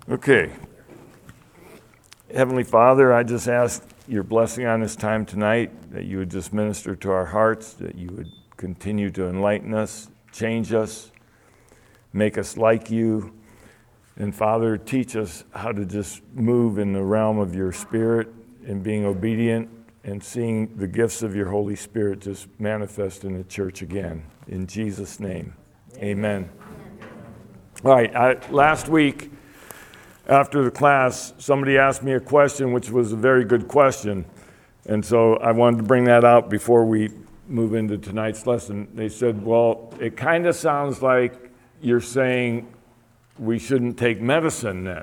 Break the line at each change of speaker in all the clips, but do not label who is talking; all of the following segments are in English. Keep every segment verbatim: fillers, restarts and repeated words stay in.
Okay. Heavenly Father, I just ask your blessing on this time tonight, that you would just minister to our hearts, that you would continue to enlighten us, change us, make us like you. And Father, teach us how to just move in the realm of your Spirit and being obedient and seeing the gifts of your Holy Spirit just manifest in the church again. In Jesus' name, amen. All right, I, last week, after the class, somebody asked me a question, which was a very good question. And so I wanted to bring that out before we move into tonight's lesson. They said, well, it kind of sounds like you're saying we shouldn't take medicine then.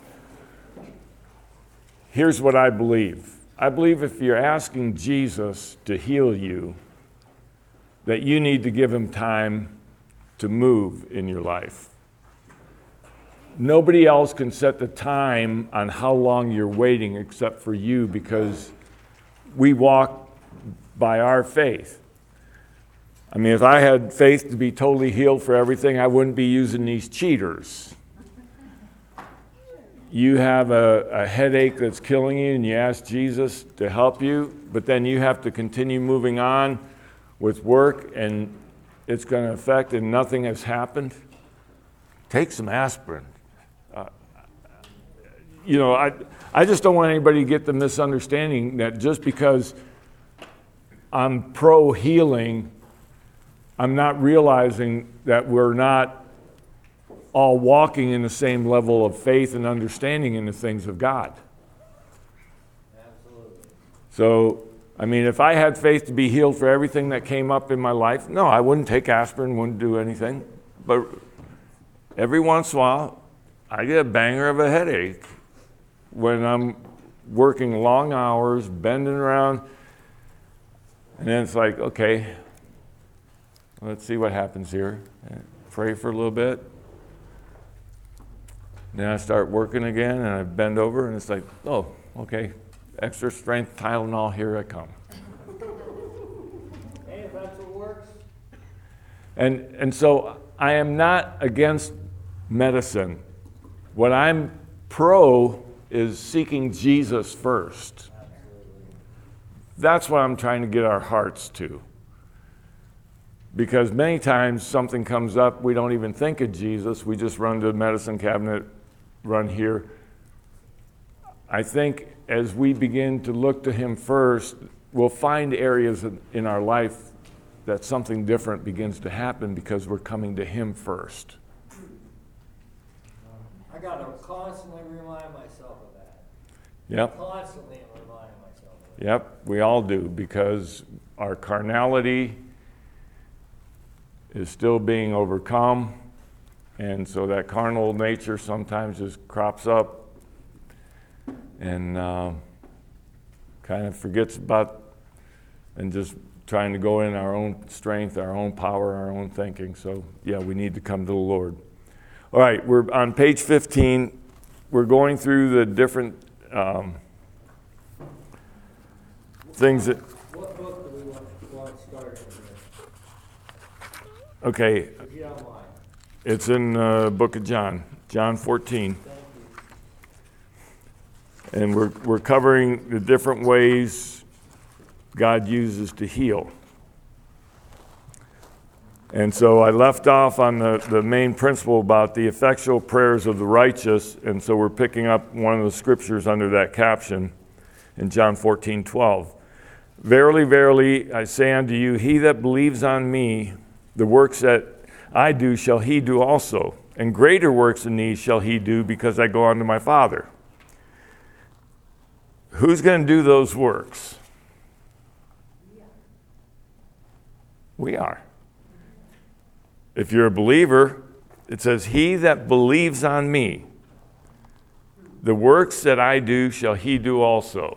Here's what I believe. I believe if you're asking Jesus to heal you, that you need to give him time to move in your life. Nobody else can set the time on how long you're waiting except for you, because we walk by our faith. I mean, if I had faith to be totally healed for everything, I wouldn't be using these cheaters. You have a, a headache that's killing you and you ask Jesus to help you, but then you have to continue moving on with work and it's going to affect and nothing has happened. Take some aspirin. Uh, you know, I I just don't want anybody to get the misunderstanding that just because I'm pro-healing, I'm not realizing that we're not all walking in the same level of faith and understanding in the things of God.
Absolutely.
So, I mean, if I had faith to be healed for everything that came up in my life, no, I wouldn't take aspirin, wouldn't do anything. But every once in a while, I get a banger of a headache when I'm working long hours, bending around, and then it's like, okay, let's see what happens here. Pray for a little bit. Then I start working again, and I bend over, and it's like, oh, okay, extra strength Tylenol, here I come.
Hey, if that's what works.
And and so I am not against medicine. What I'm pro is seeking Jesus first.
Absolutely.
That's what I'm trying to get our hearts to. Because many times something comes up, we don't even think of Jesus. We just run to the medicine cabinet, run here. I think as we begin to look to him first, we'll find areas in our life that something different begins to happen because we're coming to him first.
I got to constantly remind myself of that.
Yep.
Constantly reminding myself of that.
Yep, we all do, because our carnality is still being overcome, and so that carnal nature sometimes just crops up and uh, kind of forgets about and just trying to go in our own strength, our own power, our own thinking. So yeah, we need to come to the Lord. All right, we're on page fifteen. We're going through the different um, things that...
What book do we want, want to start with?
Okay,
If you don't mind.
it's in the book of John, John fourteen.
Thank you.
And we're we're covering the different ways God uses to heal. And so I left off on the, the main principle about the effectual prayers of the righteous, and so we're picking up one of the scriptures under that caption in John fourteen twelve. Verily, verily, I say unto you, he that believes on me, the works that I do shall he do also, and greater works than these shall he do, because I go unto my Father. Who's going to do those works? We are. If you're a believer, it says, he that believes on me, the works that I do shall he do also.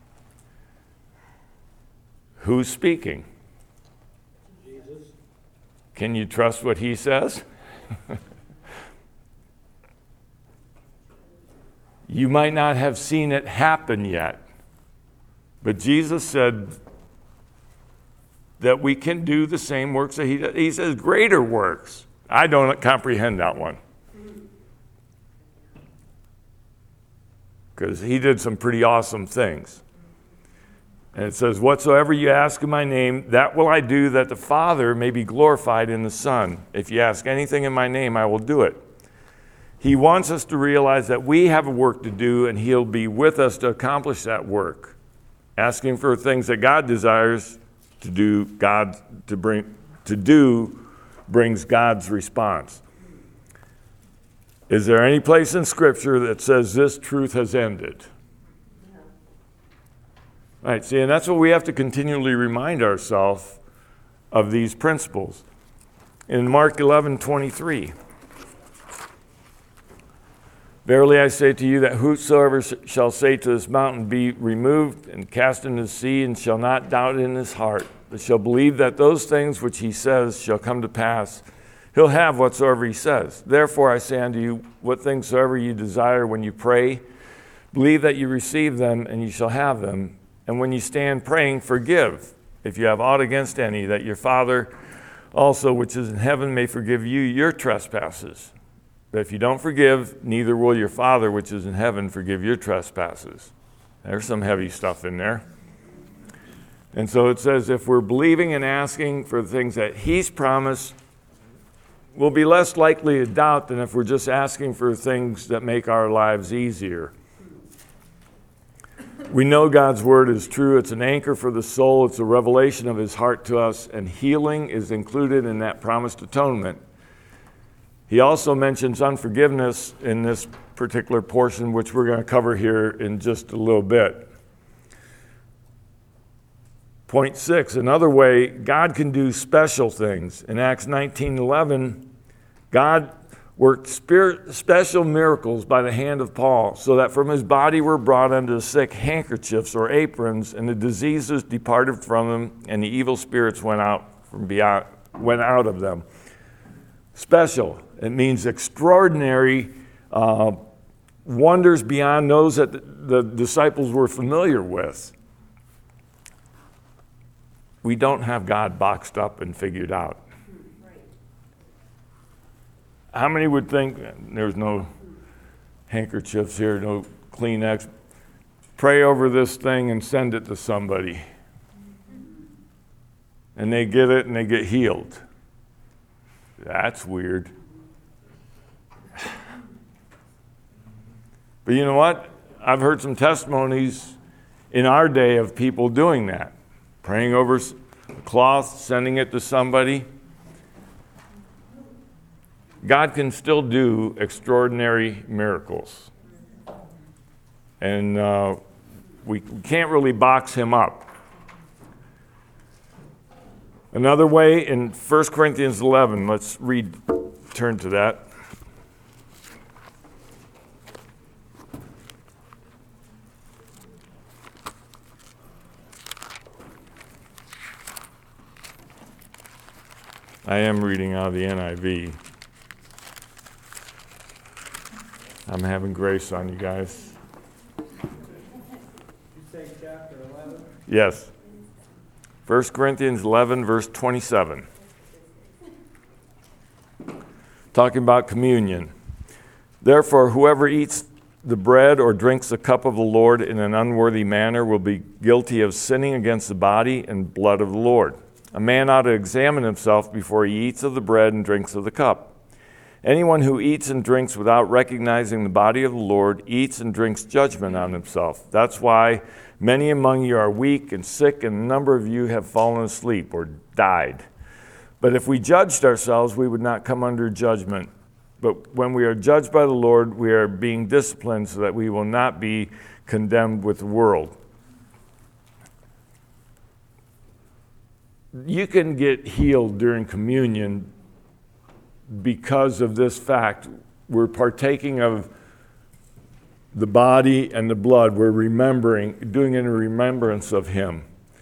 Who's speaking?
Jesus.
Can you trust what he says? You might not have seen it happen yet, but Jesus said that we can do the same works that he does. He says greater works. I don't comprehend that one. because he did some pretty awesome things. And it says, whatsoever you ask in my name, that will I do, that the Father may be glorified in the Son. If you ask anything in my name, I will do it. He wants us to realize that we have a work to do, and he'll be with us to accomplish that work. Asking for things that God desires to do, God to bring to do brings God's response. Is there any place in Scripture that says this truth has ended? Right, see, and that's what we have to continually remind ourselves of these principles. In Mark eleven twenty-three, verily I say to you that whosoever shall say to this mountain, be removed and cast into the sea, and shall not doubt in his heart, but shall believe that those things which he says shall come to pass, he'll have whatsoever he says. Therefore I say unto you, what things soever you desire when you pray, believe that you receive them, and you shall have them. And when you stand praying, forgive, if you have aught against any, that your Father also, which is in heaven, may forgive you your trespasses. But if you don't forgive, neither will your Father, which is in heaven, forgive your trespasses. There's some heavy stuff in there. And so it says, if we're believing and asking for the things that he's promised, we'll be less likely to doubt than if we're just asking for things that make our lives easier. We know God's word is true. It's an anchor for the soul. It's a revelation of his heart to us, and healing is included in that promised atonement. He also mentions unforgiveness in this particular portion, which we're going to cover here in just a little bit. Point six, another way God can do special things. In Acts nineteen eleven, God worked spirit, special miracles by the hand of Paul, so that from his body were brought unto the sick handkerchiefs or aprons, and the diseases departed from them, and the evil spirits went out from beyond, went out of them. Special, it means extraordinary uh, wonders beyond those that the, the disciples were familiar with. We don't have God boxed up and figured out. How many would think, there's no handkerchiefs here, no Kleenex, pray over this thing and send it to somebody, and they get it and they get healed? That's weird. But you know what? I've heard some testimonies in our day of people doing that, praying over a cloth, sending it to somebody. God can still do extraordinary miracles. And uh, we can't really box him up. Another way in First Corinthians eleven, let's read, turn to that. I am reading out of the N I V. I'm having grace on you guys.
You say chapter eleven?
Yes. First Corinthians eleven, verse twenty-seven. Talking about communion. Therefore, whoever eats the bread or drinks the cup of the Lord in an unworthy manner will be guilty of sinning against the body and blood of the Lord. A man ought to examine himself before he eats of the bread and drinks of the cup. Anyone who eats and drinks without recognizing the body of the Lord eats and drinks judgment on himself. That's why many among you are weak and sick, and a number of you have fallen asleep or died. But if we judged ourselves, we would not come under judgment. But when we are judged by the Lord, we are being disciplined so that we will not be condemned with the world. You can get healed during communion because of this fact. We're partaking of the body and the blood. We're remembering, doing it in remembrance of him.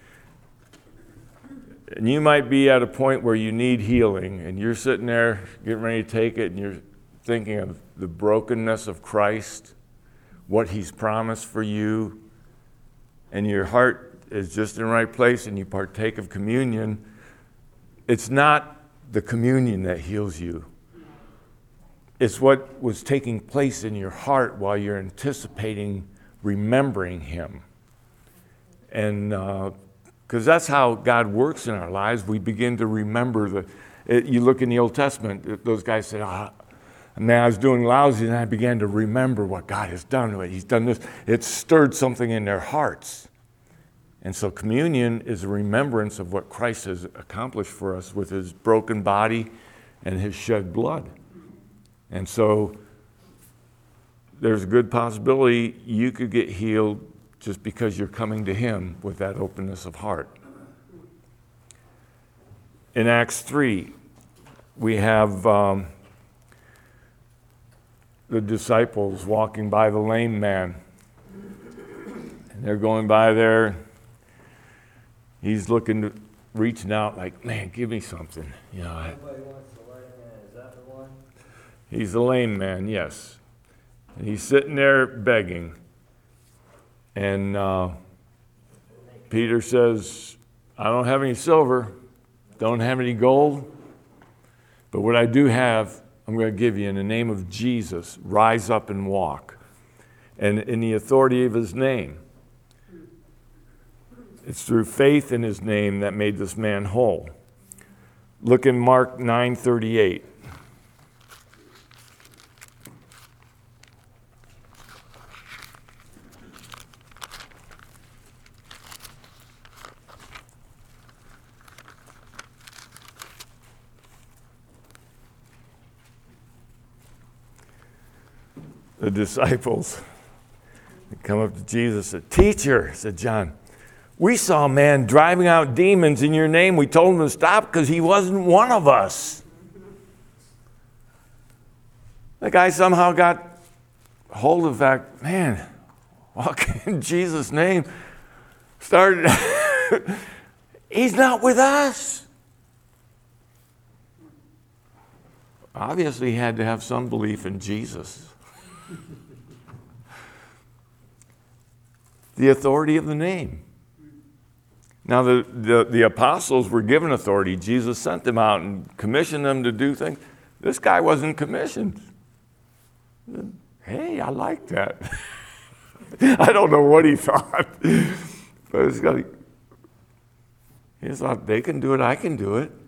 And you might be at a point where you need healing, and you're sitting there getting ready to take it, and you're thinking of the brokenness of Christ, what he's promised for you, and your heart is just in the right place, and you partake of communion. It's not the communion that heals you. It's what was taking place in your heart while you're anticipating remembering him. And because uh, that's how God works in our lives, we begin to remember the. It, you look in the Old Testament; those guys said, "Ah, man, I was doing lousy," and I began to remember what God has done. He's done this. It stirred something in their hearts, and so communion is a remembrance of what Christ has accomplished for us with His broken body and His shed blood. And so, there's a good possibility you could get healed just because you're coming to Him with that openness of heart. In Acts three, we have um, the disciples walking by the lame man. And they're going by there. He's looking, to, reaching out like, man, give me something. You know, I,
Nobody wants the lame man. Is that the one?
He's the lame man, yes. And he's sitting there begging. And uh, Peter says, I don't have any silver, don't have any gold, but what I do have, I'm going to give you in the name of Jesus. Rise up and walk. And in the authority of His name. It's through faith in His name that made this man whole. Look in Mark nine thirty-eight. The disciples come up to Jesus and said, Teacher, said John, we saw a man driving out demons in your name. We told him to stop because he wasn't one of us. The guy somehow got hold of the fact, man, walking in Jesus' name, started, he's not with us. Obviously, he had to have some belief in Jesus. The authority of the name. Now, the, the, the apostles were given authority. Jesus sent them out and commissioned them to do things. This guy wasn't commissioned. Hey, I like that. I don't know what he thought. But it's got, he thought, they can do it, I can do it.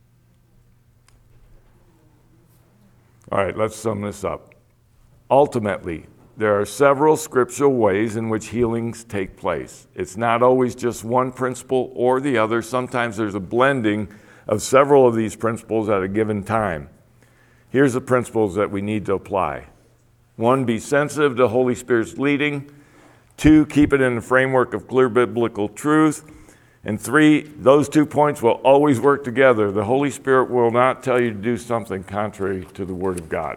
All right, let's sum this up. Ultimately, there are several scriptural ways in which healings take place. It's not always just one principle or the other. Sometimes there's a blending of several of these principles at a given time. Here's the principles that we need to apply. One, be sensitive to the Holy Spirit's leading. Two, keep it in the framework of clear biblical truth. And three, those two points will always work together. The Holy Spirit will not tell you to do something contrary to the Word of God.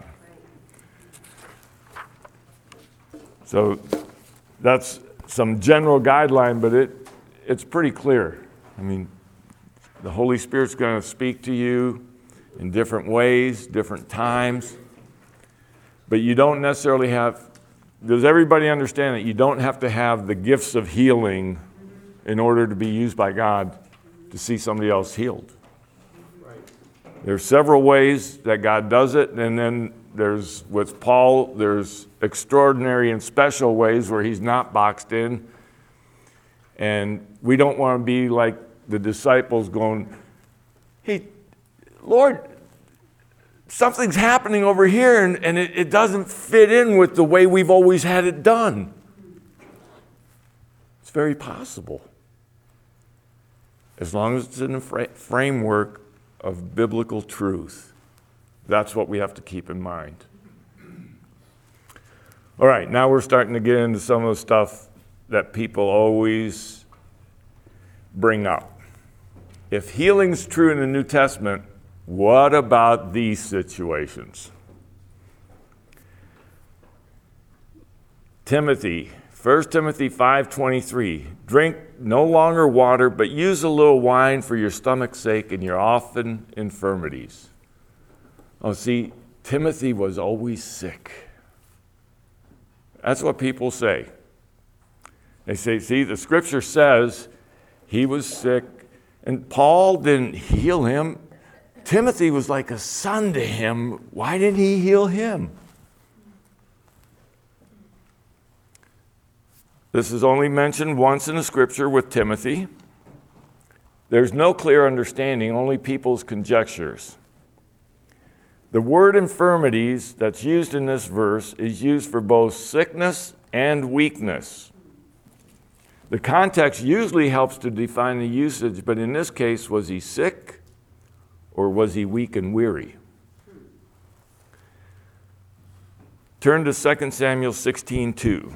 So that's some general guideline, but it it's pretty clear. I mean, the Holy Spirit's going to speak to you in different ways, different times. But you don't necessarily have, does everybody understand that you don't have to have the gifts of healing in order to be used by God to see somebody else healed?
Right.
There's several ways that God does it, and then there's, with Paul, there's extraordinary and special ways where he's not boxed in. And we don't want to be like the disciples going, hey, Lord, something's happening over here and, and it, it doesn't fit in with the way we've always had it done. It's very possible. As long as it's in the fra- framework of biblical truth. That's what we have to keep in mind. All right, now we're starting to get into some of the stuff that people always bring up. If healing's true in the New Testament, what about these situations? Timothy, First Timothy five twenty-three, drink no longer water, but use a little wine for your stomach's sake and your often infirmities. Oh, see, Timothy was always sick. That's what people say. They say, see, the scripture says he was sick, and Paul didn't heal him. Timothy was like a son to him. Why didn't he heal him? This is only mentioned once in the scripture with Timothy. There's no clear understanding, only people's conjectures. The word infirmities that's used in this verse is used for both sickness and weakness. The context usually helps to define the usage, but in this case, was he sick or was he weak and weary? Turn to Second Samuel sixteen two.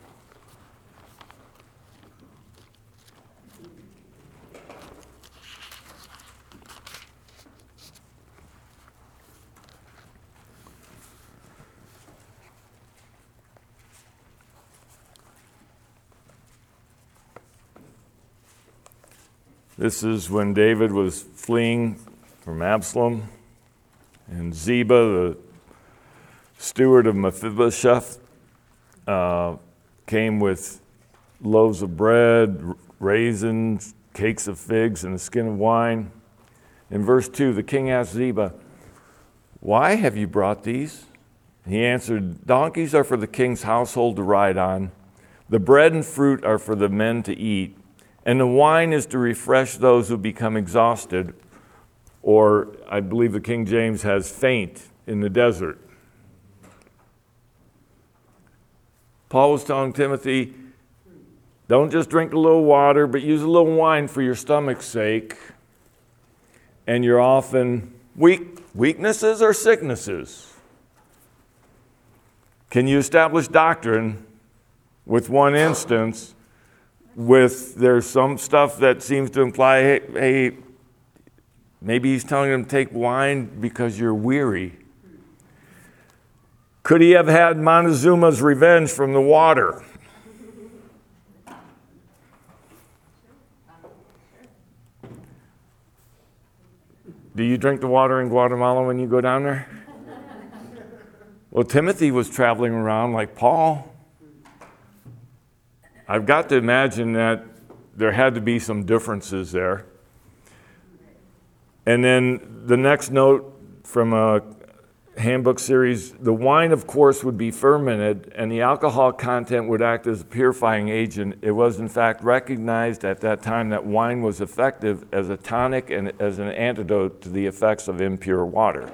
This is when David was fleeing from Absalom, and Ziba, the steward of Mephibosheth, uh, came with loaves of bread, raisins, cakes of figs, and a skin of wine. In verse two, the king asked Ziba, "Why have you brought these?" He answered, "Donkeys are for the king's household to ride on. The bread and fruit are for the men to eat. And the wine is to refresh those who become exhausted," or I believe the King James has faint in the desert. Paul was telling Timothy, don't just drink a little water, but use a little wine for your stomach's sake. And you're often weak, weaknesses or sicknesses. Can you establish doctrine with one instance? With there's some stuff that seems to imply, hey, hey, maybe he's telling them to take wine because you're weary. Could he have had Montezuma's revenge from the water? Do you drink the water in Guatemala when you go down there? Well, Timothy was traveling around like Paul. I've got to imagine that there had to be some differences there. And then the next note from a handbook series, the wine, of course, would be fermented, and the alcohol content would act as a purifying agent. It was, in fact, recognized at that time that wine was effective as a tonic and as an antidote to the effects of impure water.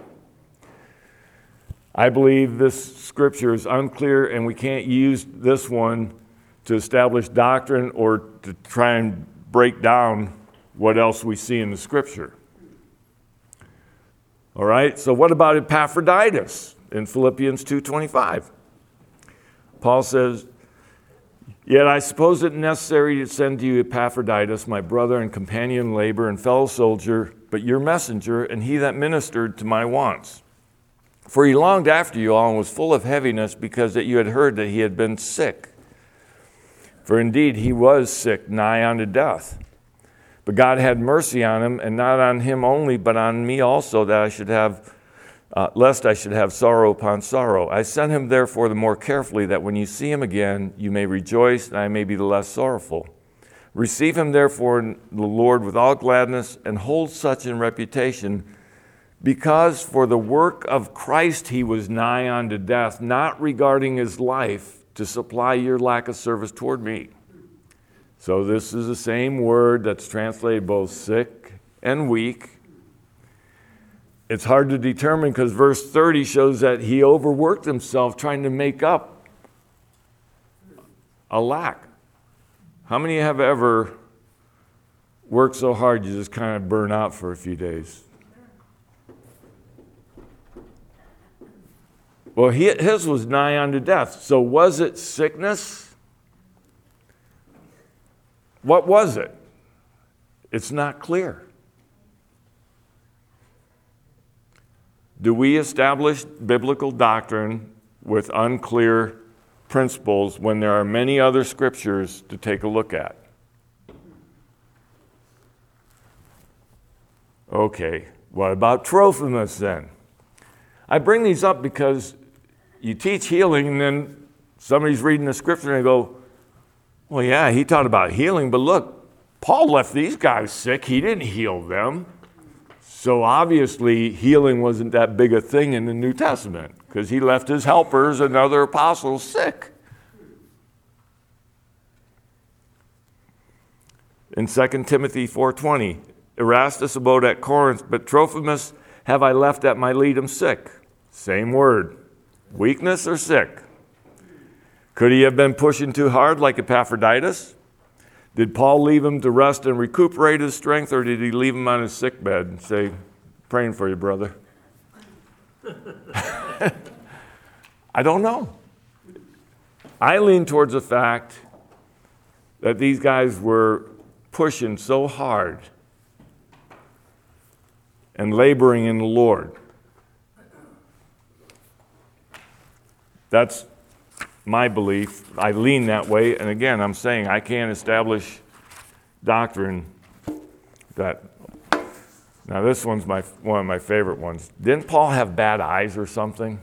I believe this scripture is unclear, and we can't use this one to establish doctrine or to try and break down what else we see in the scripture. All right, so what about Epaphroditus in Philippians two twenty-five? Paul says, "Yet I suppose it necessary to send to you Epaphroditus, my brother and companion in labor and fellow soldier, but your messenger, and he that ministered to my wants. For he longed after you all and was full of heaviness because that you had heard that he had been sick. For indeed he was sick, nigh unto death. But God had mercy on him, and not on him only, but on me also, that I should have, uh, lest I should have sorrow upon sorrow. I sent him therefore the more carefully, that when you see him again, you may rejoice, and I may be the less sorrowful. Receive him therefore in the Lord with all gladness, and hold such in reputation, because for the work of Christ he was nigh unto death, not regarding his life, to supply your lack of service toward me." So this is the same word that's translated both sick and weak. It's hard to determine because verse thirty shows that he overworked himself trying to make up a lack. How many have ever worked so hard you just kind of burn out for a few days? Well, he, his was nigh unto death. So was it sickness? What was it? It's not clear. Do we establish biblical doctrine with unclear principles when there are many other scriptures to take a look at? Okay, what about Trophimus then? I bring these up because you teach healing, and then somebody's reading the scripture and they go, well, yeah, he taught about healing, but look, Paul left these guys sick. He didn't heal them. So obviously, healing wasn't that big a thing in the New Testament because he left his helpers and other apostles sick. In Second Timothy four twenty, Erastus abode at Corinth, but Trophimus have I left at Miletum sick. Same word. Weakness or sick? Could he have been pushing too hard like Epaphroditus? Did Paul leave him to rest and recuperate his strength, or did he leave him on his sick bed and say, praying for you, brother? I don't know. I lean towards the fact that these guys were pushing so hard and laboring in the Lord. That's my belief. I lean that way. And again, I'm saying I can't establish doctrine that. Now, this one's my one of my favorite ones. Didn't Paul have bad eyes or something?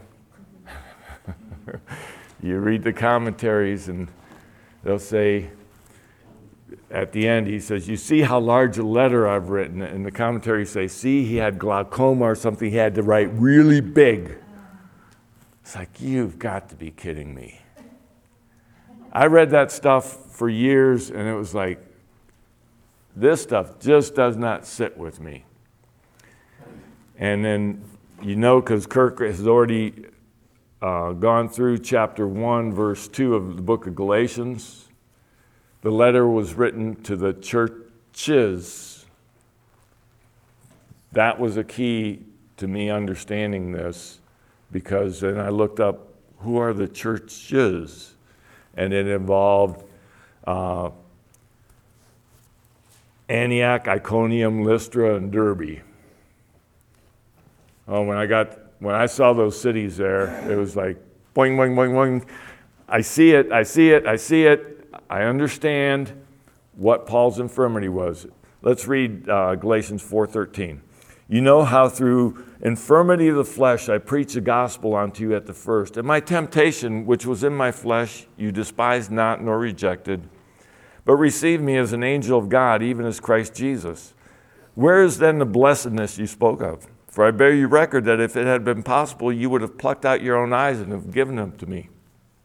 You read the commentaries and they'll say, at the end, he says, you see how large a letter I've written? And the commentaries say, see, he had glaucoma or something. He had to write really big. It's like, you've got to be kidding me. I read that stuff for years, and it was like, this stuff just does not sit with me. And then, you know, because Kirk has already uh, gone through chapter one, verse two of the book of Galatians. The letter was written to the churches. That was a key to me understanding this, because then I looked up, who are the churches? And it involved uh, Antioch, Iconium, Lystra, and Derbe. Oh, when I got when I saw those cities there, it was like boing, boing, boing, boing. I see it, I see it, I see it. I understand what Paul's infirmity was. Let's read uh, Galatians four thirteen. You know how through infirmity of the flesh I preached the gospel unto you at the first. And my temptation, which was in my flesh, you despised not nor rejected, but received me as an angel of God, even as Christ Jesus. Where is then the blessedness you spoke of? For I bear you record that if it had been possible, you would have plucked out your own eyes and have given them to me.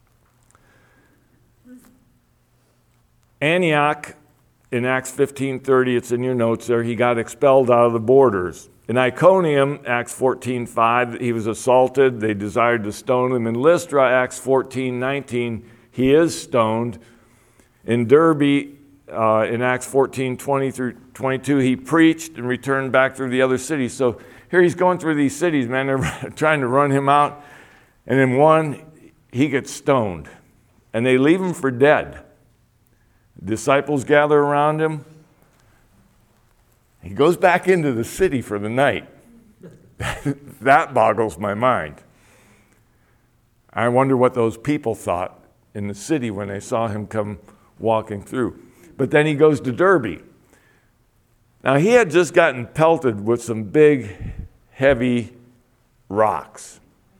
Antioch, in Acts fifteen thirty, it's in your notes there, he got expelled out of the borders. In Iconium, Acts fourteen five, he was assaulted. They desired to stone him. In Lystra, Acts fourteen nineteen, he is stoned. In Derbe, uh, in Acts fourteen twenty through twenty-two, he preached and returned back through the other cities. So here he's going through these cities, man. They're trying to run him out. And in one, he gets stoned. And they leave him for dead. Disciples gather around him. He goes back into the city for the night. That boggles my mind. I wonder what those people thought in the city when they saw him come walking through. But then he goes to Derbe. Now, he had just gotten pelted with some big, heavy rocks.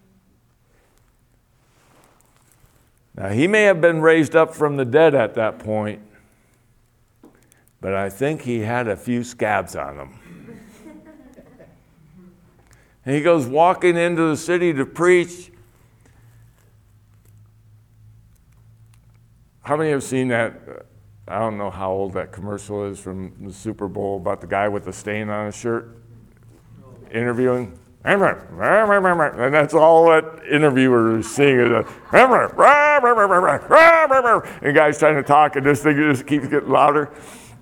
Now, he may have been raised up from the dead at that point, but I think he had a few scabs on him. And he goes walking into the city to preach. How many have seen that? I don't know how old that commercial is from the Super Bowl about the guy with the stain on his shirt interviewing. And that's all that interviewer is seeing. Is a, and the guy's trying to talk, and this thing just keeps getting louder.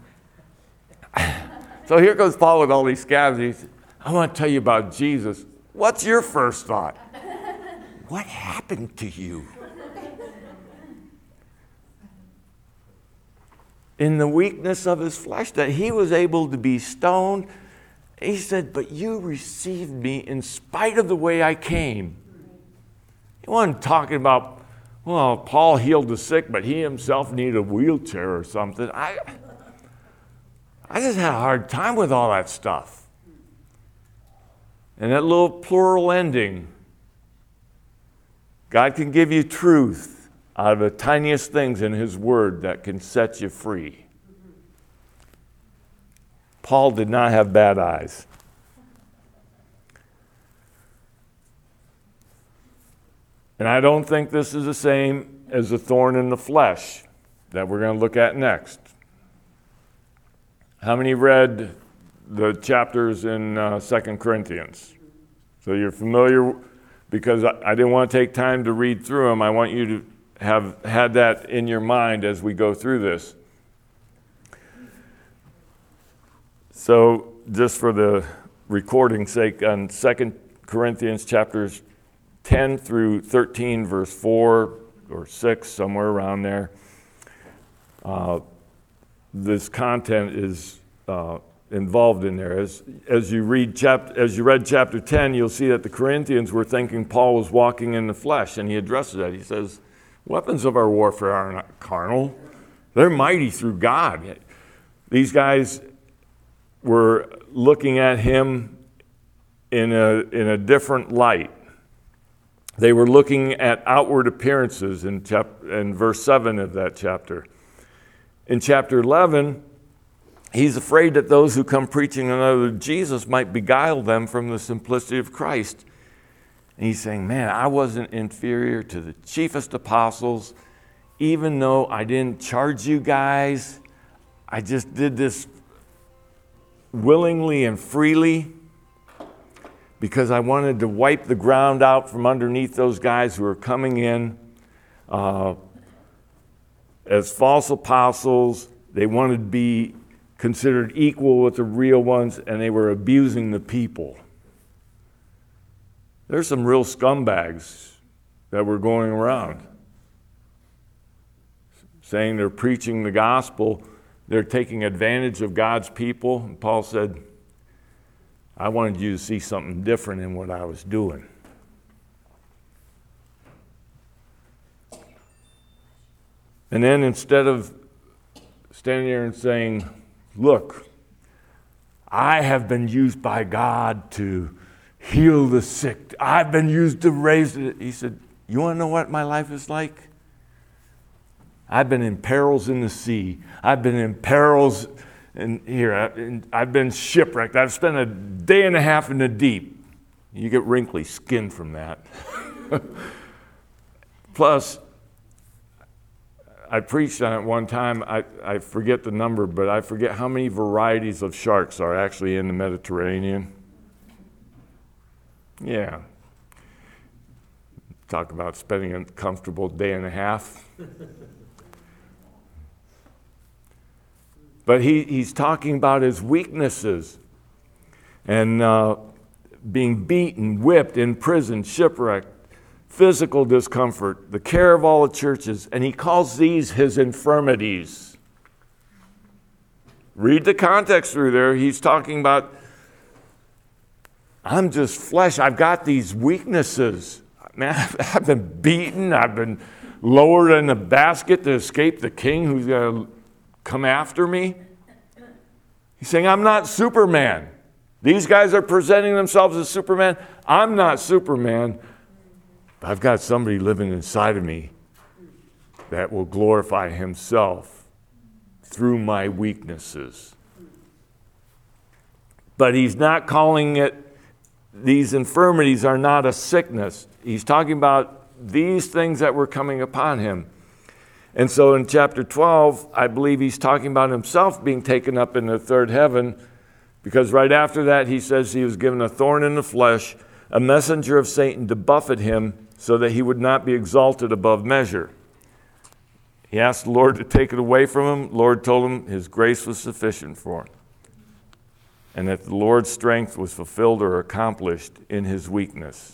So here goes Paul with all these scabs. He says, I want to tell you about Jesus. What's your first thought? What happened to you? In the weakness of his flesh, that he was able to be stoned. He said, but you received me in spite of the way I came. He wasn't talking about, well, Paul healed the sick, but he himself needed a wheelchair or something. I, I just had a hard time with all that stuff. And that little plural ending, God can give you truth out of the tiniest things in his word that can set you free. Paul did not have bad eyes. And I don't think this is the same as the thorn in the flesh that we're going to look at next. How many read the chapters in uh, Second Corinthians? So you're familiar, because I, I didn't want to take time to read through them. I want you to have had that in your mind as we go through this. So just for the recording's sake, on Second Corinthians chapters ten through thirteen, verse four or six, somewhere around there, uh, this content is uh, involved in there. As, as, you read chap- as you read chapter ten, you'll see that the Corinthians were thinking Paul was walking in the flesh, and he addresses that. He says, weapons of our warfare are not carnal. They're mighty through God. These guys were looking at him in a, in a different light. They were looking at outward appearances in, chap- in verse seven of that chapter. In chapter eleven, he's afraid that those who come preaching another Jesus might beguile them from the simplicity of Christ. And he's saying, man, I wasn't inferior to the chiefest apostles, even though I didn't charge you guys. I just did this willingly and freely because I wanted to wipe the ground out from underneath those guys who were coming in uh, as false apostles. They wanted to be considered equal with the real ones, and they were abusing the people. There's some real scumbags that were going around saying they're preaching the gospel. They're taking advantage of God's people. And Paul said, I wanted you to see something different in what I was doing. And then instead of standing there and saying, look, I have been used by God to heal the sick. I've been used to raise it. He said, you want to know what my life is like? I've been in perils in the sea. I've been in perils in here. I've been shipwrecked. I've spent a day and a half in the deep. You get wrinkly skin from that. Plus, I preached on it one time. I, I forget the number, but I forget how many varieties of sharks are actually in the Mediterranean. Yeah. Talk about spending a comfortable day and a half. But he, he's talking about his weaknesses and uh, being beaten, whipped, in prison, shipwrecked, physical discomfort, the care of all the churches, and he calls these his infirmities. Read the context through there. He's talking about, I'm just flesh. I've got these weaknesses. Man, I've been beaten. I've been lowered in a basket to escape the king who's going to come after me. He's saying, I'm not Superman. These guys are presenting themselves as Superman. I'm not Superman. But I've got somebody living inside of me that will glorify himself through my weaknesses. But he's not calling it, these infirmities are not a sickness. He's talking about these things that were coming upon him. And so in chapter twelve, I believe he's talking about himself being taken up in the third heaven, because right after that he says he was given a thorn in the flesh, a messenger of Satan to buffet him so that he would not be exalted above measure. He asked the Lord to take it away from him. The Lord told him his grace was sufficient for him, and that the Lord's strength was fulfilled or accomplished in his weakness.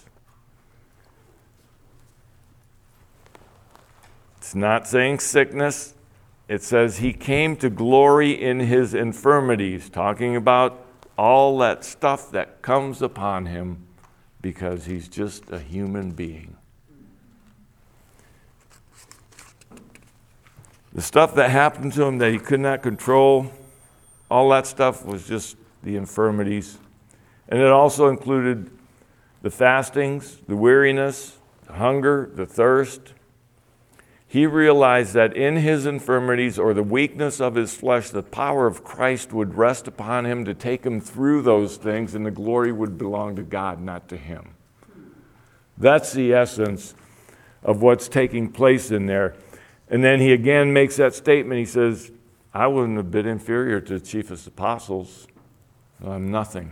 It's not saying sickness. It says he came to glory in his infirmities, talking about all that stuff that comes upon him because he's just a human being. The stuff that happened to him that he could not control, all that stuff was just the infirmities. And it also included the fastings, the weariness, the hunger, the thirst. He realized that in his infirmities or the weakness of his flesh, the power of Christ would rest upon him to take him through those things, and the glory would belong to God, not to him. That's the essence of what's taking place in there. And then he again makes that statement. He says, I wasn't a bit inferior to the chiefest apostles. I'm nothing.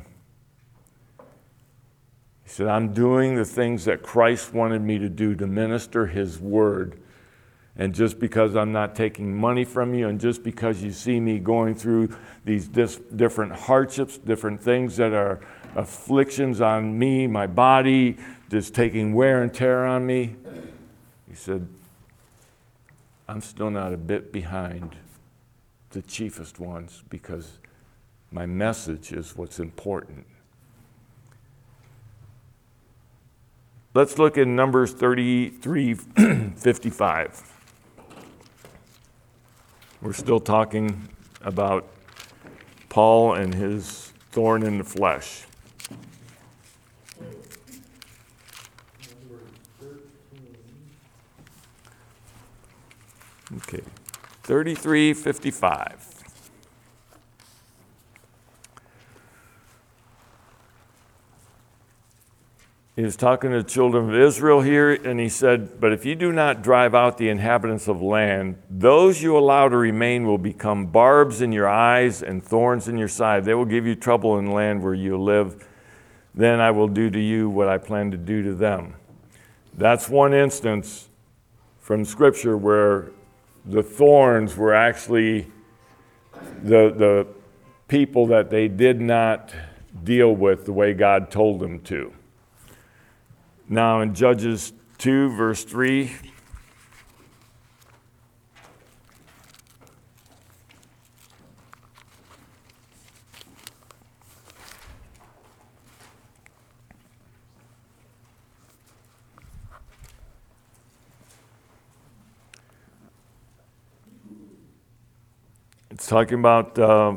He said, I'm doing the things that Christ wanted me to do, to minister his word. And just because I'm not taking money from you, and just because you see me going through these dis- different hardships, different things that are afflictions on me, my body, just taking wear and tear on me, he said, I'm still not a bit behind the chiefest ones, because my message is what's important. Let's look in Numbers thirty-three fifty-five. We're still talking about Paul and his thorn in the flesh. Okay, thirty-three fifty-five. He was talking to the children of Israel here, and he said, but if you do not drive out the inhabitants of land, those you allow to remain will become barbs in your eyes and thorns in your side. They will give you trouble in the land where you live. Then I will do to you what I plan to do to them. That's one instance from Scripture where the thorns were actually the, the people that they did not deal with the way God told them to. Now in Judges two, verse three, it's talking about uh,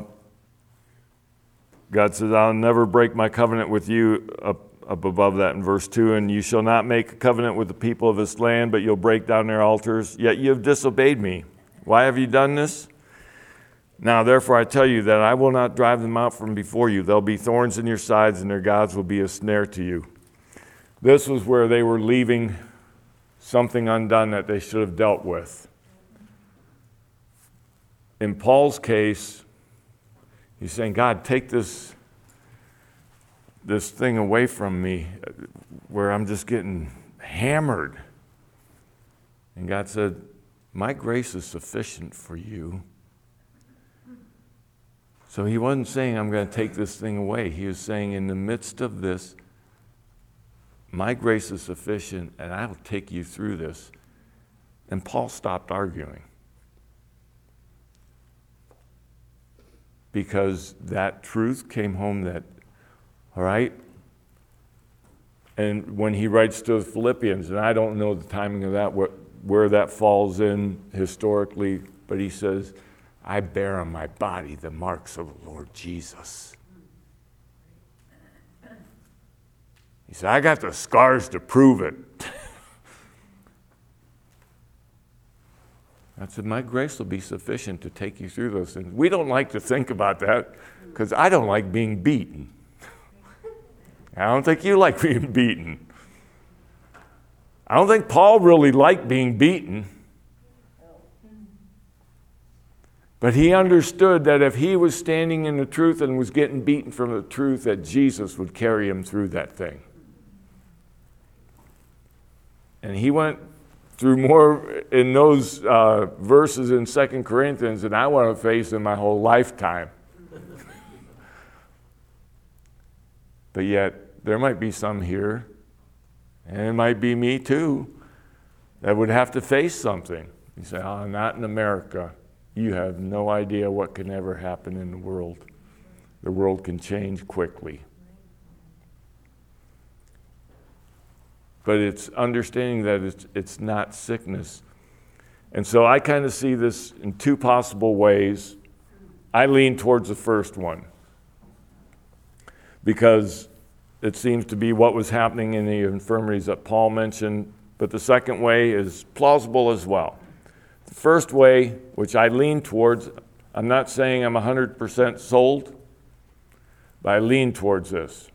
God says, I'll never break my covenant with you, up, up above that in verse two, and you shall not make a covenant with the people of this land, but you'll break down their altars, yet you have disobeyed me. Why have you done this? Now therefore I tell you that I will not drive them out from before you. There'll be thorns in your sides, and their gods will be a snare to you. This was where they were leaving something undone that they should have dealt with. In Paul's case, he's saying, God, take this, this thing away from me where I'm just getting hammered. And God said, my grace is sufficient for you. So he wasn't saying, I'm going to take this thing away. He was saying, in the midst of this, my grace is sufficient, and I will take you through this. And Paul stopped arguing. Because that truth came home that, all right? And when he writes to the Philippians, and I don't know the timing of that, where, where that falls in historically, but he says, I bear on my body the marks of the Lord Jesus. He said, I got the scars to prove it. I said, my grace will be sufficient to take you through those things. We don't like to think about that because I don't like being beaten. I don't think you like being beaten. I don't think Paul really liked being beaten. But he understood that if he was standing in the truth and was getting beaten from the truth, that Jesus would carry him through that thing. And he went through more in those uh, verses in Second Corinthians than I want to face in my whole lifetime. But yet, there might be some here, and it might be me too, that would have to face something. You say, oh, not in America. You have no idea what can ever happen in the world. The world can change quickly. But it's understanding that it's, it's not sickness. And so I kind of see this in two possible ways. I lean towards the first one because it seems to be what was happening in the infirmaries that Paul mentioned. But the second way is plausible as well. The first way, which I lean towards, I'm not saying I'm one hundred percent sold, but I lean towards this.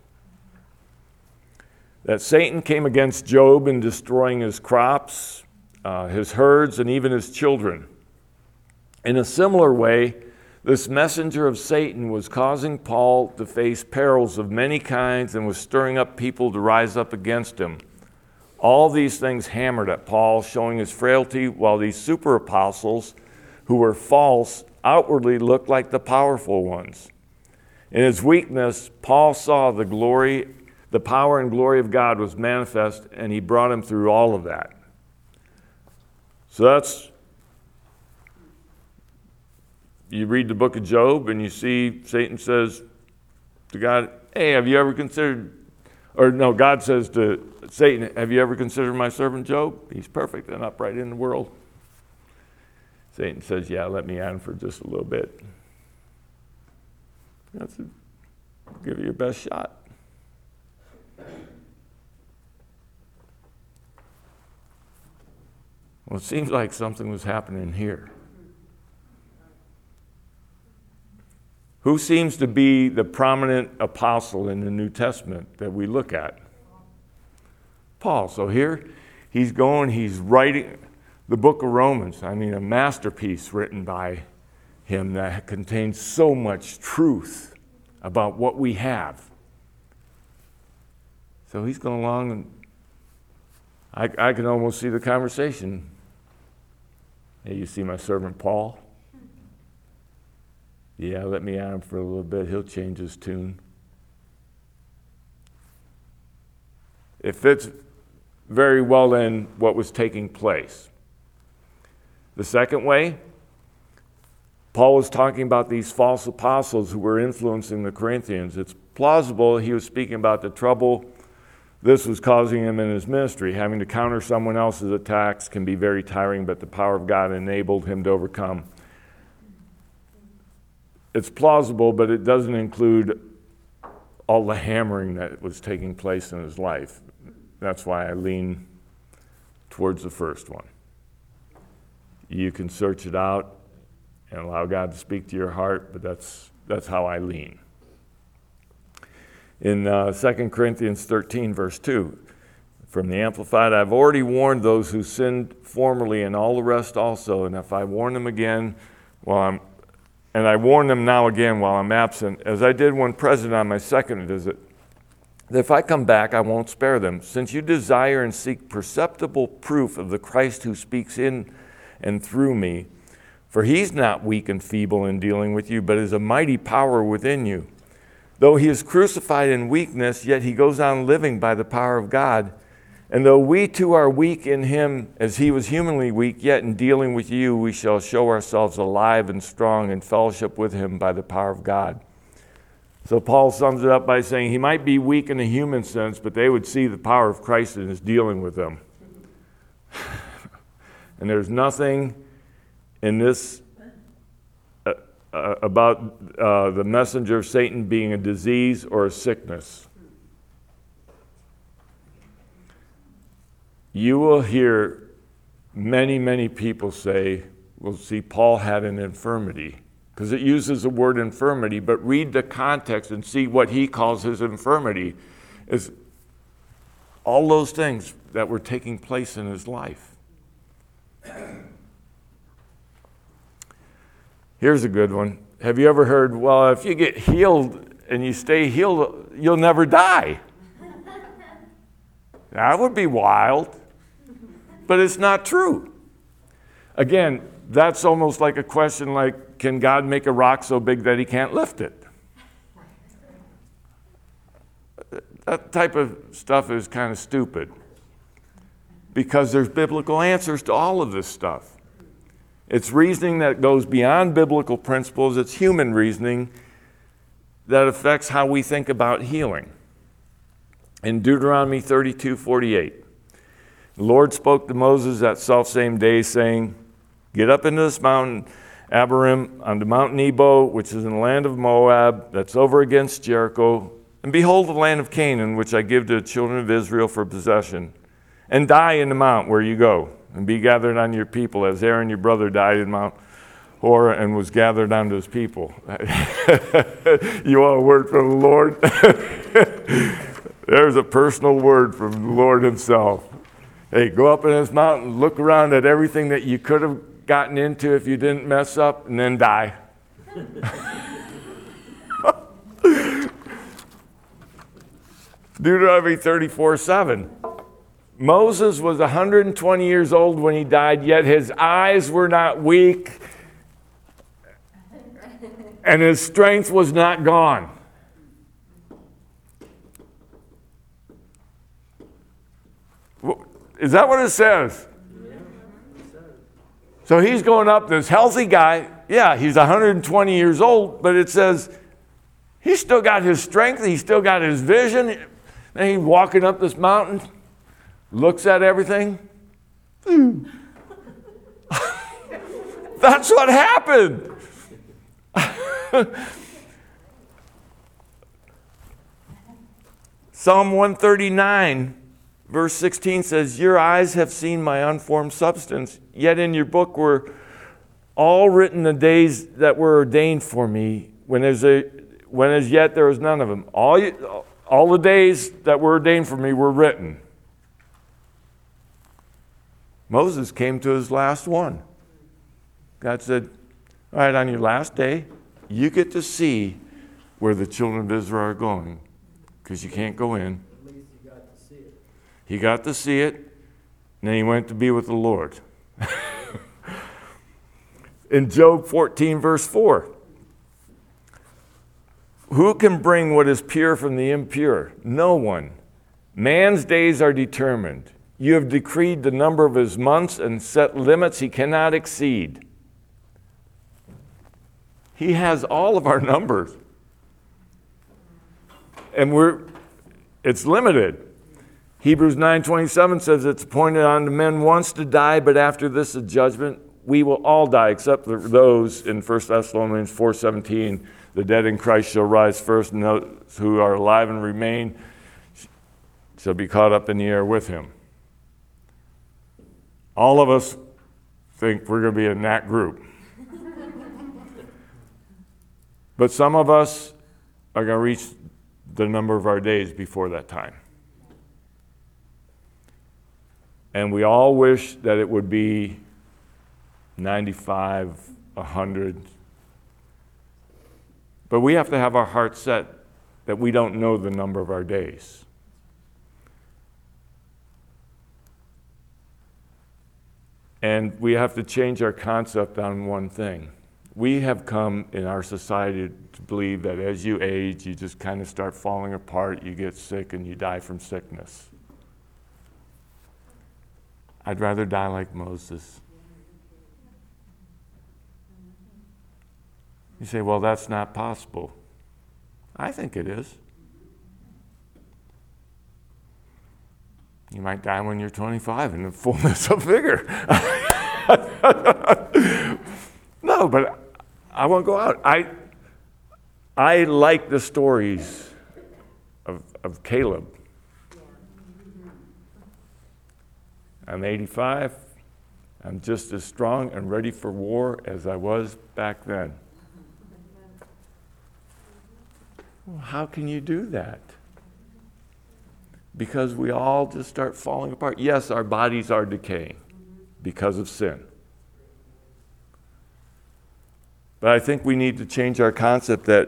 That Satan came against Job in destroying his crops, uh, his herds, and even his children. In a similar way, this messenger of Satan was causing Paul to face perils of many kinds and was stirring up people to rise up against him. All these things hammered at Paul, showing his frailty, while these super apostles, who were false, outwardly looked like the powerful ones. In his weakness, Paul saw the glory, the power and glory of God was manifest, and he brought him through all of that. So that's, you read the book of Job and you see Satan says to God, hey, have you ever considered, or no, God says to Satan, have you ever considered my servant Job? He's perfect and upright in the world. Satan says, yeah, let me on for just a little bit. That's a, give it your best shot. Well, it seems like something was happening here. Who seems to be the prominent apostle in the New Testament that we look at? Paul. So here he's going, he's writing the book of Romans. I mean, a masterpiece written by him that contains so much truth about what we have. So he's going along, and I, I can almost see the conversation. Hey, you see my servant Paul? Yeah, let me at him for a little bit. He'll change his tune. It fits very well in what was taking place. The second way, Paul was talking about these false apostles who were influencing the Corinthians. It's plausible he was speaking about the trouble this was causing him in his ministry. Having to counter someone else's attacks can be very tiring, but the power of God enabled him to overcome. It's plausible, but it doesn't include all the hammering that was taking place in his life. That's why I lean towards the first one. You can search it out and allow God to speak to your heart, but that's that's how I lean. In uh, Second Corinthians thirteen, verse two, from the Amplified, I've already warned those who sinned formerly and all the rest also, and if I warn them again while I'm And I warn them now again while I'm absent, as I did when present on my second visit, that if I come back, I won't spare them. Since you desire and seek perceptible proof of the Christ who speaks in and through me, for he's not weak and feeble in dealing with you, but is a mighty power within you. Though he is crucified in weakness, yet he goes on living by the power of God. And though we too are weak in him, as he was humanly weak, yet in dealing with you, we shall show ourselves alive and strong in fellowship with him by the power of God. So Paul sums it up by saying he might be weak in a human sense, but they would see the power of Christ in his dealing with them. And there's nothing in this uh, uh, about uh, the messenger of Satan being a disease or a sickness. You will hear many, many people say, well, see, Paul had an infirmity, because it uses the word infirmity, but read the context and see what he calls his infirmity. Is all those things that were taking place in his life. Here's a good one. Have you ever heard, well, if you get healed and you stay healed, you'll never die? That would be wild. But it's not true. Again, that's almost like a question like, can God make a rock so big that he can't lift it? That type of stuff is kind of stupid, because there's biblical answers to all of this stuff. It's reasoning that goes beyond biblical principles. It's human reasoning that affects how we think about healing. In Deuteronomy thirty-two forty-eight, the Lord spoke to Moses that selfsame day, saying, get up into this mountain, Abiram, on Mount Nebo, which is in the land of Moab, that's over against Jericho, and behold the land of Canaan, which I give to the children of Israel for possession, and die in the mount where you go, and be gathered on your people, as Aaron your brother died in Mount Hor and was gathered unto his people. You want a word from the Lord? There's a personal word from the Lord himself. Hey, go up in this mountain, look around at everything that you could have gotten into if you didn't mess up and then die. Deuteronomy thirty-four seven. Moses was one hundred twenty years old when he died, yet his eyes were not weak and his strength was not gone. Is that what it says? So he's going up, this healthy guy. Yeah, he's one hundred twenty years old, but it says he's still got his strength. He's still got his vision. And he's walking up this mountain, looks at everything. That's what happened. Psalm one thirty-nine, verse sixteen says, your eyes have seen my unformed substance, yet in your book were all written the days that were ordained for me, when as, a, when as yet there was none of them. All, you, all the days that were ordained for me were written. Moses came to his last one. God said, all right, on your last day, you get to see where the children of Israel are going, because you can't go in.
At least you got to see it.
He got to see it, and then he went to be with the Lord. In Job fourteen, verse four, who can bring what is pure from the impure? No one. Man's days are determined. You have decreed the number of his months and set limits he cannot exceed. He has all of our numbers. And we're it's limited. Hebrews nine twenty-seven says it's appointed unto men once to die, but after this is judgment. We will all die, except for those in First Thessalonians four seventeen, the dead in Christ shall rise first, and those who are alive and remain shall be caught up in the air with him. All of us think we're going to be in that group. But some of us are going to reach the number of our days before that time. And we all wish that it would be ninety-five, one hundred. But we have to have our heart set that we don't know the number of our days. And we have to change our concept on one thing. We have come in our society to believe that as you age, you just kind of start falling apart, you get sick, and you die from sickness. I'd rather die like Moses. You say, well, that's not possible. I think it is. You might die when you're twenty-five in the fullness of vigor. No, but I won't go out. I I like the stories of, of Caleb. I'm eighty-five. I'm just as strong and ready for war as I was back then. Well, how can you do that? Because we all just start falling apart. Yes, our bodies are decaying because of sin. But I think we need to change our concept that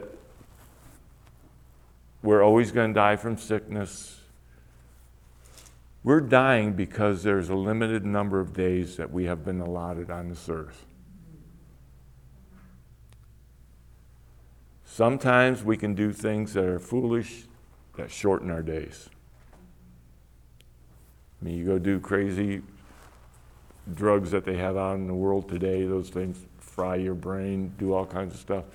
we're always going to die from sickness. We're dying because there's a limited number of days that we have been allotted on this earth. Sometimes we can do things that are foolish that shorten our days. I mean, you go do crazy drugs that they have out in the world today, those things fry your brain, do all kinds of stuff.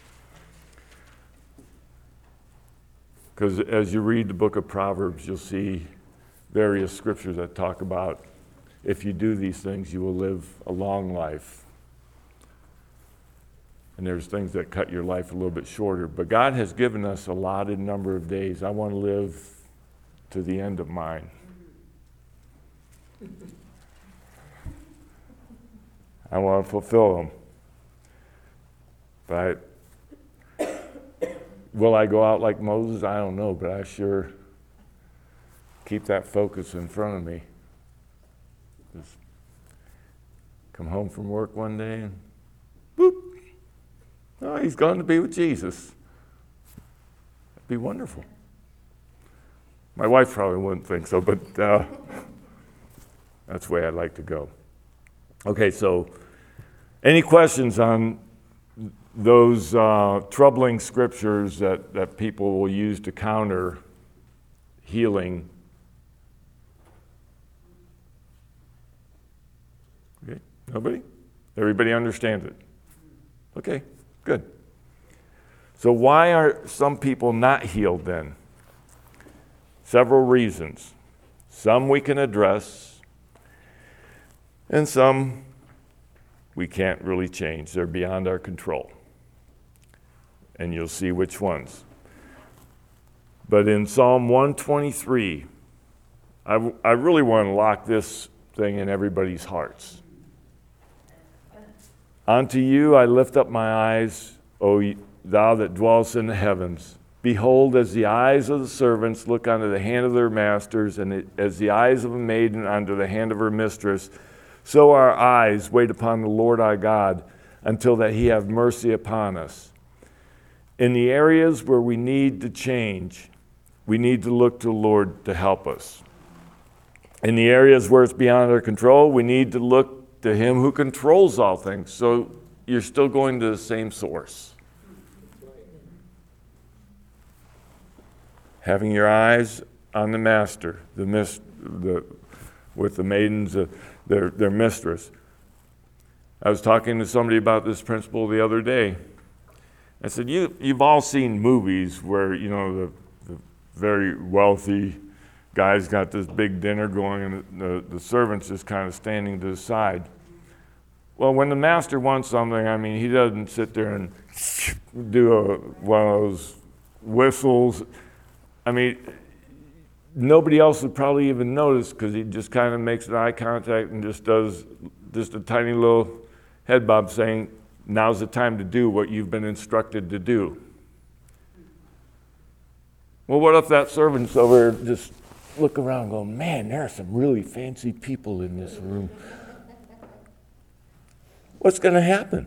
Because as you read the book of Proverbs, you'll see various scriptures that talk about if you do these things, you will live a long life. And there's things that cut your life a little bit shorter. But God has given us a allotted number of days. I want to live to the end of mine. I want to fulfill them. But will I go out like Moses? I don't know, but I sure keep that focus in front of me. come home from work one day and boop, oh, he's gone to be with Jesus. That'd be wonderful. My wife probably wouldn't think so, but uh, that's the way I'd like to go. Okay, so any questions on those uh, troubling scriptures that, that people will use to counter healing? Okay, nobody? Everybody understands it? Okay, good. So why are some people not healed then? Several reasons. Some we can address, and some we can't really change. They're beyond our control. And you'll see which ones. But in Psalm one twenty-three, I, w- I really want to lock this thing in everybody's hearts. Unto you I lift up my eyes, O thou that dwellest in the heavens. Behold, as the eyes of the servants look unto the hand of their masters, and as the eyes of a maiden unto the hand of her mistress, so our eyes wait upon the Lord our God, until that he have mercy upon us. In the areas where we need to change, we need to look to the Lord to help us. In the areas where it's beyond our control, we need to look to him who controls all things. So you're still going to the same source. Having your eyes on the master, the mis- the with the maidens, uh, their their mistress. I was talking to somebody about this principle the other day. I said, "You you've all seen movies where you know the, the very wealthy guy's got this big dinner going, and the the servant's just kind of standing to the side." Well, when the master wants something, I mean, he doesn't sit there and do a, one of those whistles. I mean, nobody else would probably even notice because he just kind of makes an eye contact and just does just a tiny little head bob saying, now's the time to do what you've been instructed to do. Well, what if that servant's over there just look around and go, man, there are some really fancy people in this room. What's going to happen?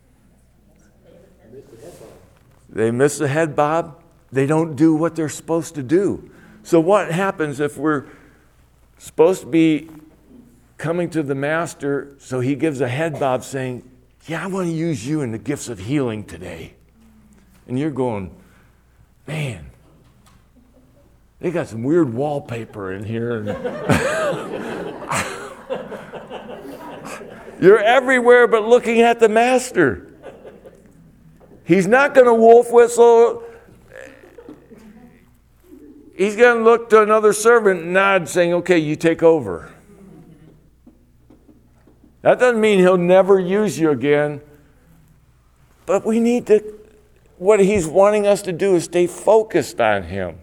They miss the head bob. They don't do what they're supposed to do. So what happens if we're supposed to be coming to the master, so he gives a head bob saying, yeah, I want to use you in the gifts of healing today. And you're going, man, they got some weird wallpaper in here. And you're everywhere but looking at the master. He's not going to wolf whistle. He's going to look to another servant and nod, saying, okay, you take over. That doesn't mean he'll never use you again. But we need to, what he's wanting us to do is stay focused on him.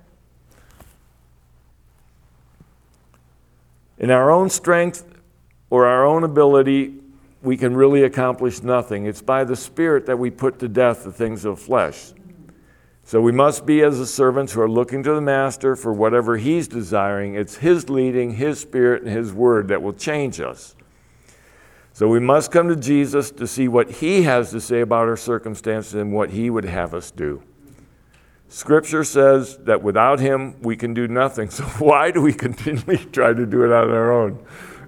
In our own strength or our own ability, we can really accomplish nothing. It's by the Spirit that we put to death the things of flesh. So we must be as the servants who are looking to the Master for whatever he's desiring. It's his leading, his Spirit, and his word that will change us. So we must come to Jesus to see what he has to say about our circumstances and what he would have us do. Scripture says that without him, we can do nothing. So why do we continually try to do it on our own?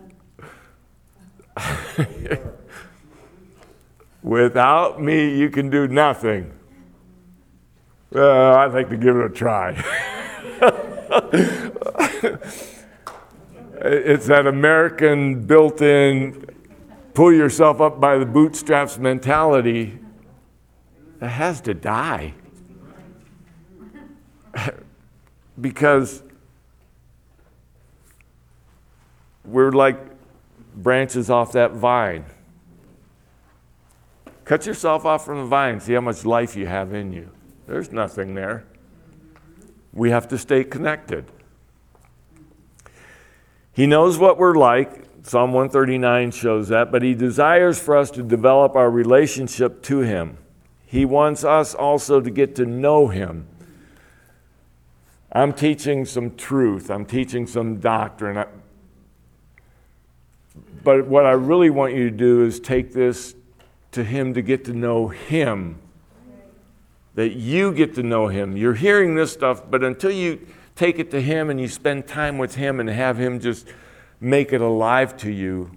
Without me, you can do nothing. Well, I'd like to give it a try. It's that American built-in pull yourself up by the bootstraps mentality that has to die. Because we're like branches off that vine. Cut yourself off from the vine, see how much life you have in you. There's nothing there. We have to stay connected. He knows what we're like. Psalm one thirty-nine shows that, but he desires for us to develop our relationship to him. He wants us also to get to know him. I'm teaching some truth. I'm teaching some doctrine. But what I really want you to do is take this to him to get to know him. That you get to know him. You're hearing this stuff, but until you take it to him and you spend time with him and have him just make it alive to you,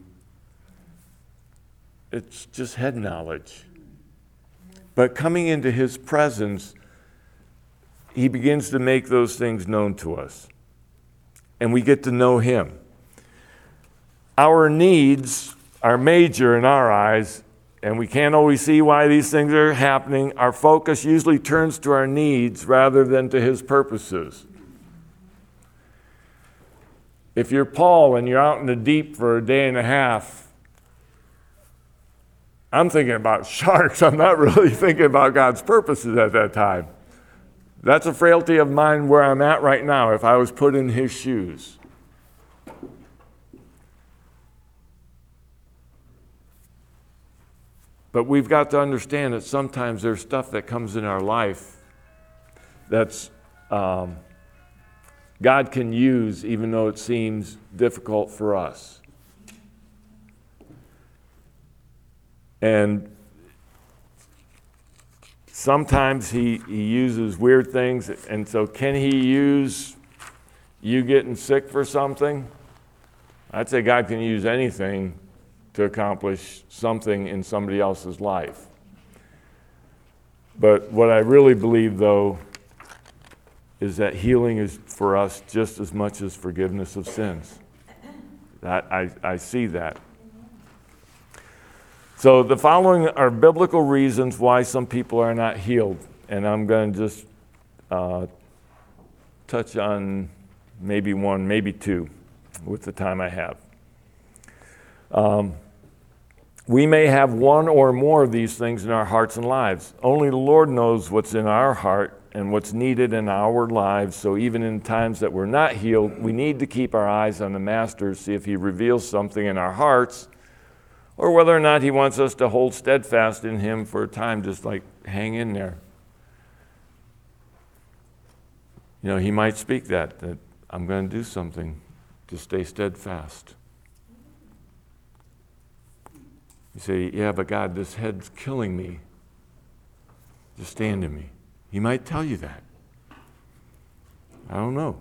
it's just head knowledge. But coming into his presence, he begins to make those things known to us. And we get to know him. Our needs are major in our eyes, and we can't always see why these things are happening. Our focus usually turns to our needs rather than to his purposes. If you're Paul and you're out in the deep for a day and a half, I'm thinking about sharks. I'm not really thinking about God's purposes at that time. That's a frailty of mine where I'm at right now if I was put in his shoes. But we've got to understand that sometimes there's stuff that comes in our life that's um, God can use even though it seems difficult for us. And sometimes he, he uses weird things. And so can he use you getting sick for something? I'd say God can use anything to accomplish something in somebody else's life. But what I really believe, though, is that healing is for us just as much as forgiveness of sins. That I, I see that. So the following are biblical reasons why some people are not healed. And I'm going to just uh, touch on maybe one, maybe two with the time I have. Um, we may have one or more of these things in our hearts and lives. Only the Lord knows what's in our heart and what's needed in our lives. So even in times that we're not healed, we need to keep our eyes on the Master, see if he reveals something in our hearts, or whether or not he wants us to hold steadfast in him for a time, just like hang in there. You know, he might speak that, that I'm going to do something to stay steadfast. You say, yeah, but God, this head's killing me. Just stand in me. He might tell you that. I don't know.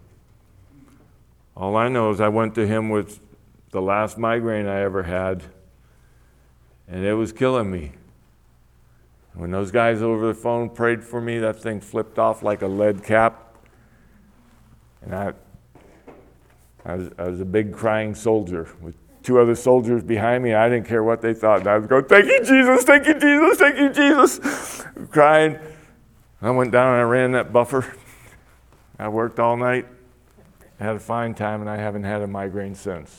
All I know is I went to him with the last migraine I ever had, and it was killing me. When those guys over the phone prayed for me, that thing flipped off like a lead cap. And I, I was, I was a big crying soldier with two other soldiers behind me. I didn't care what they thought. And I was going, thank you, Jesus, thank you, Jesus, thank you, Jesus. Crying. I went down and I ran that buffer. I worked all night. I had a fine time, and I haven't had a migraine since.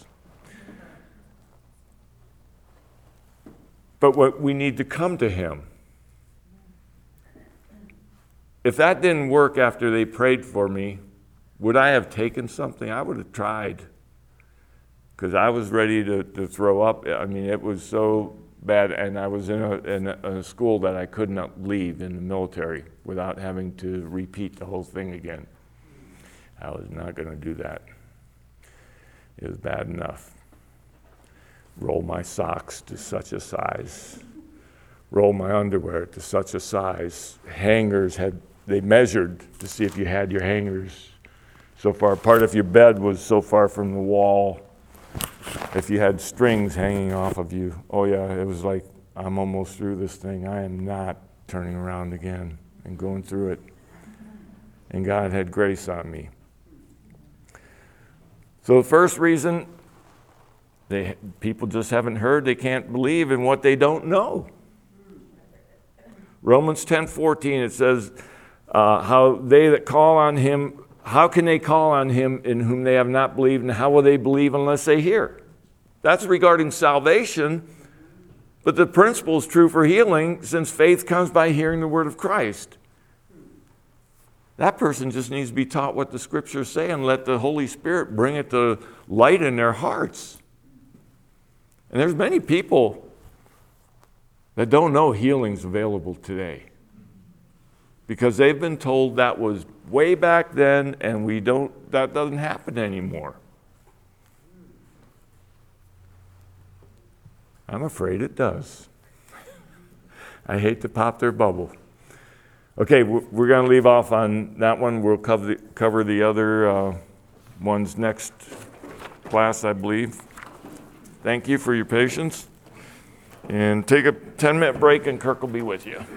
But what we need to come to him. If that didn't work after they prayed for me, would I have taken something? I would have tried. Because I was ready to, to throw up. I mean, it was so bad, and I was in a, in a, a school that I could not leave in the military without having to repeat the whole thing again. I was not going to do that. It was bad enough. Roll my socks to such a size. Roll my underwear to such a size. Hangers had, they measured to see if you had your hangers so far apart, if your bed was so far from the wall, if you had strings hanging off of you. Oh yeah, it was like, I'm almost through this thing. I am not turning around again and going through it. And God had grace on me. So the first reason, they, people just haven't heard, they can't believe in what they don't know. Romans ten fourteen, it says, uh, how they that call on him, how can they call on him in whom they have not believed, and how will they believe unless they hear? That's regarding salvation, but the principle is true for healing, since faith comes by hearing the word of Christ. That person just needs to be taught what the scriptures say and let the Holy Spirit bring it to light in their hearts. And there's many people that don't know healing's available today because they've been told that was way back then and we don't, that doesn't happen anymore. I'm afraid it does. I hate to pop their bubble. Okay, we're going to leave off on that one. We'll cover the, cover the other uh, ones next class, I believe. Thank you for your patience. And take a ten-minute break, and Kirk will be with you.